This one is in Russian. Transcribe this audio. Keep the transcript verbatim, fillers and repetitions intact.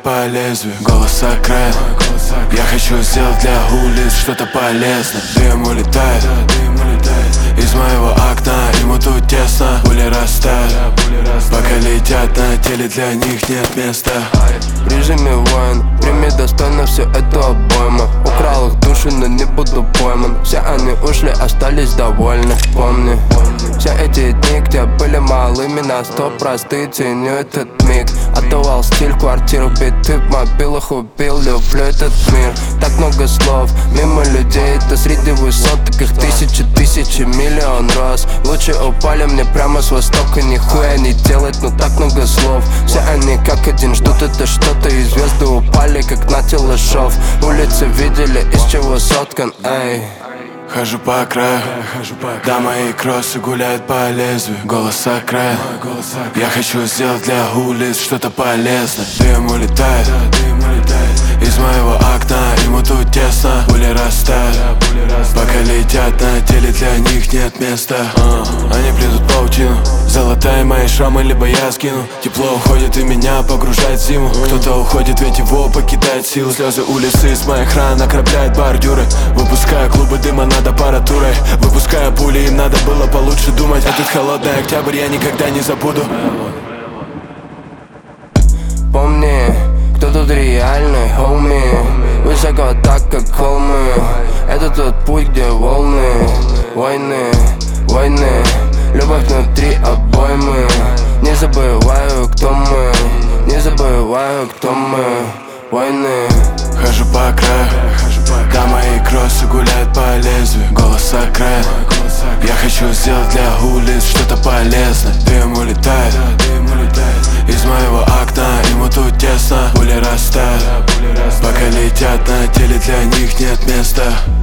по лезвию. Голос окраин. Я хочу сделать для улиц что-то полезное. Дым улетает из моего окна, ему тут тесно. Пули растают, пока летят на теле, для них нет места. В режиме воин, прими достойно всю эту обойму. Украл их души, но не буду пойман. Все они ушли, остались довольны. Помни, все эти дни, где были малыми, на сто простые, ценю этот миг. Отдавал стиль, квартиру, биты в мобилах убил. Люблю этот мир, так много слов мимо людей, да среди высоток их тысячи, тысячи, миллион раз. Лучше упали мне прямо с востока, нихуя не делать, но так много слов. Все они как один ждут это что-то, и звезды упали, как на телешов. Улицы видели, из чего соткан, эй. Хожу по краю, да, мои кроссы гуляют по лезвию. Голос окраин. Я хочу сделать для улиц что-то полезное. Дым улетает из моего окна, ему тут тесно. Пули растают, пока летят на теле, для них нет места. uh, Они плетут паутину, золотая мои шрамы, либо я скину. Тепло уходит и меня погружает в зиму. Кто-то уходит, ведь его покидает силы. Слезы улицы из моих ран окропляют бордюры. Выпуская клубы дыма над аппаратурой, выпуская пули, им надо было получше думать. Этот холодный октябрь я никогда не забуду. Помни, кто тут реальный, хоуми. Высоко так, как холмы. Это тот путь, где волны. Войны, войны, любовь внутри обоймы. Не забываю, кто мы. Не забываю, кто мы. Войны. Хожу по краю, да, мои кроссы гуляют по лезвию. Голос окраин. Я хочу сделать для улиц что-то полезное. Дым улетает из моего окна, ему тут тесно. Пули растают, пока летят на теле, для них нет места.